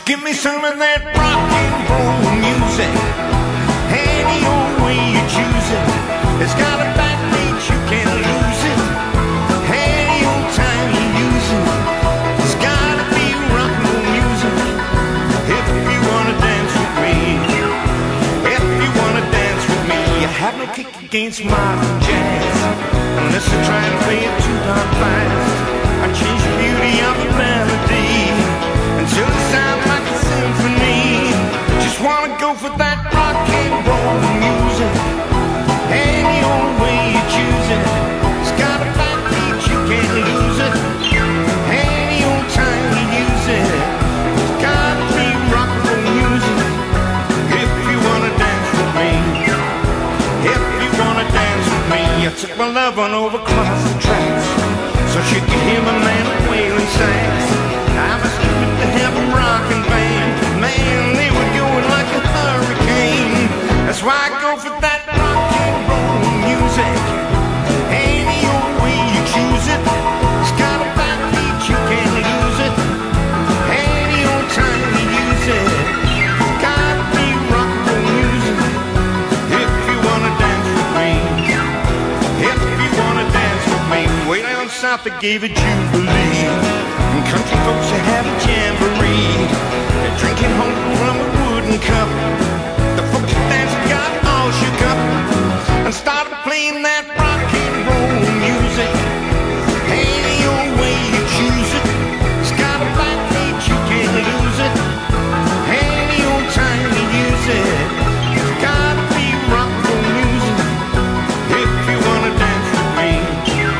Give me some of that rock and roll music, any old way you choose it. It's got a backbeat, you can't lose it, any old time you use it. It's gotta be rock and roll music, if you wanna dance with me. If you wanna dance with me, you have no kick against modern jazz, unless you're trying to play it too darn fast. I change the beauty of the melody until it sounds like a symphony. Just wanna go for that rock and roll music, any old way you choose it. It's got a backbeat, you can't lose it, any old time you use it. It's gotta be rock and roll music, if you wanna dance with me. If you wanna dance with me. I took my love on over across the tracks, so she could hear my man wailing sax. I was stupid to have a rockin' band. Man, they were going like a hurricane. That's why I go for that rock and roll music, any old way you choose it. It's got a backbeat, you can't lose it, any old time you use it. It's gotta be rock and roll music, if you wanna dance with me. If you wanna dance with me. Way down south they gave a jubilee, and country folks they have a jamboree. They're drinking home from a wooden cup. The folks that dance got all shook up and started playing that rock and roll music, any old way you choose it. It's got a backbeat, you can't lose it, any old time you use it. It's gotta be rock and roll music, if you wanna dance with me.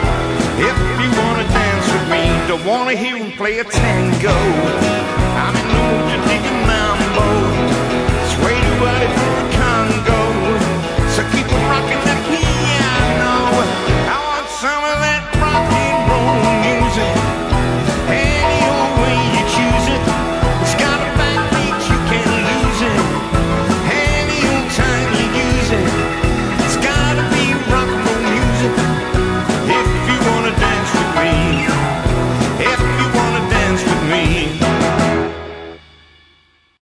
If you wanna dance with me. Don't wanna hear him play a tango. I'm in